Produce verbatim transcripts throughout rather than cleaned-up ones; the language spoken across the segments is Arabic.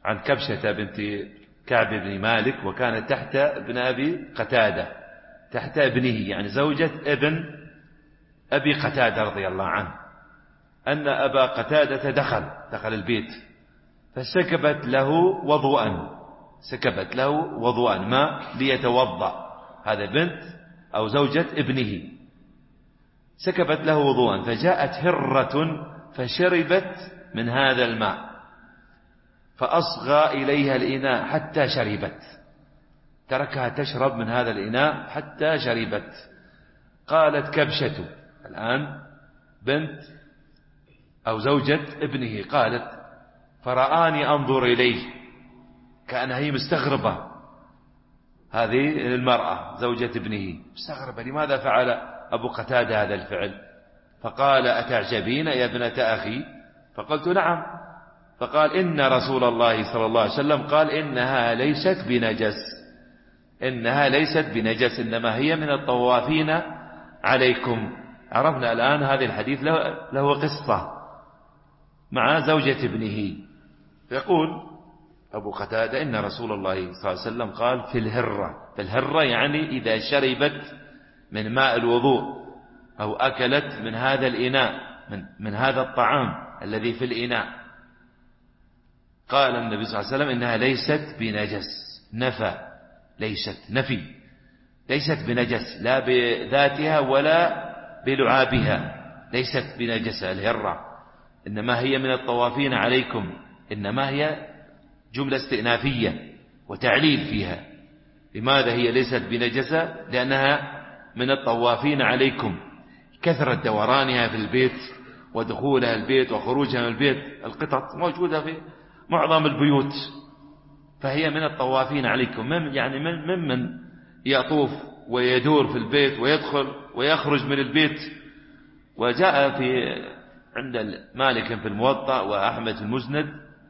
عن كبشة بنت كعب بن مالك، وكانت تحت ابن أبي قتادة، تحت ابنه يعني زوجة ابن أبي قتادة رضي الله عنه، أن أبا قتادة دخل دخل البيت فسكبت له وضوءا، سكبت له وضوءا ماء ليتوضأ، هذا بنت أو زوجة ابنه، سكبت له وضوءا، فجاءت هرة فشربت من هذا الماء، فأصغى إليها الإناء حتى شربت، تركها تشرب من هذا الإناء حتى شربت. قالت كبشة، الآن بنت أو زوجة ابنه، قالت فرآني أنظر إليه، كأنها هي مستغربة، هذه المرأة زوجة ابنه مستغربة لماذا فعل أبو قتادة هذا الفعل، فقال أتعجبين يا ابنة أخي؟ فقلت نعم. فقال إن رسول الله صلى الله عليه وسلم قال إنها ليست بنجس، إنها ليست بنجس إنما هي من الطوافين عليكم. عرفنا الآن هذه الحديث له, له قصة مع زوجة ابنه. يقول أبو قتادة إن رسول الله صلى الله عليه وسلم قال في الهرة، في الهرة يعني إذا شربت من ماء الوضوء أو أكلت من هذا الإناء، من, من هذا الطعام الذي في الإناء، قال النبي صلى الله عليه وسلم إنها ليست بنجس، نفى، ليست نفي، ليست بنجس لا بذاتها ولا بلعابها، ليست بنجس الهرة، إنما هي من الطوافين عليكم، إنما هي جملة استئنافية وتعليل فيها. لماذا هي ليست بنجسة؟ لأنها من الطوافين عليكم، كثرة دورانها في البيت ودخولها البيت وخروجها من البيت، القطط موجودة في معظم البيوت، فهي من الطوافين عليكم، من يعني من ممن يطوف ويدور في البيت ويدخل ويخرج من البيت. وجاء في عند مالك في الموطأ وأحمد في المسند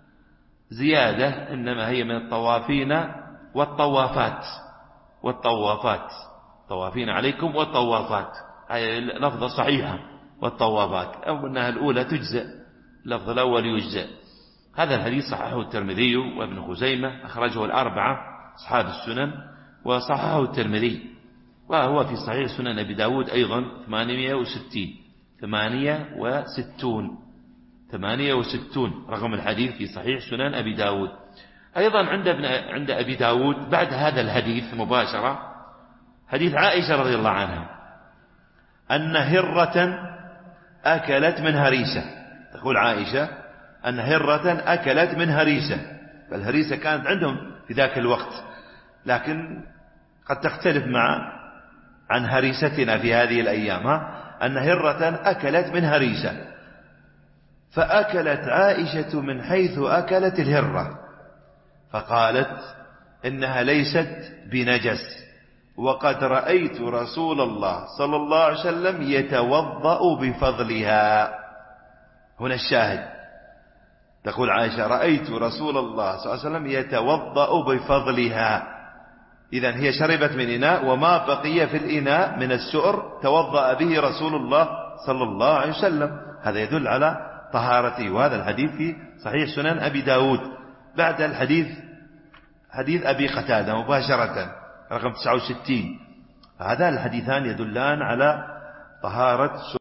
زيادة إنما هي من الطوافين والطوافات، والطوافات طوافين عليكم والطوافات، هذه لفظة صحيحة، والطوافات أو أنها الأولى تجزئ، اللفظ الأول يجزئ. هذا الحديث صححه الترمذي وابن خزيمة، أخرجه الأربعة أصحاب السنن، وصححه الترمذي، وهو في صحيح سنن أبي داود أيضا ثمانمائة وستين ثمانية وستون ثمانية وستون رقم الحديث في صحيح سنن أبي داود. أيضا عند ابن عند أبي داود بعد هذا الحديث مباشرة حديث عائشة رضي الله عنها أن هرة أكلت من هريسة، تقول عائشة أن هرة أكلت من هريسة، فالهريسة كانت عندهم في ذاك الوقت، لكن قد تختلف مع عن هريستنا في هذه الأيام، أن هرة أكلت من هريسة، فأكلت عائشة من حيث أكلت الهرة، فقالت إنها ليست بنجس، وقد رأيت رسول الله صلى الله عليه وسلم يتوضأ بفضلها. هنا الشاهد، تقول عائشة رأيت رسول الله صلى الله عليه وسلم يتوضأ بفضلها، إذن هي شربت من إناء وما بقي في الإناء من السؤر توضأ به رسول الله صلى الله عليه وسلم، هذا يدل على طهارته. وهذا الحديث في صحيح سنن أبي داود بعد الحديث حديث أبي قتادة مباشرة رقم تسعة وستين. هذان الحديثان يدلان على طهارة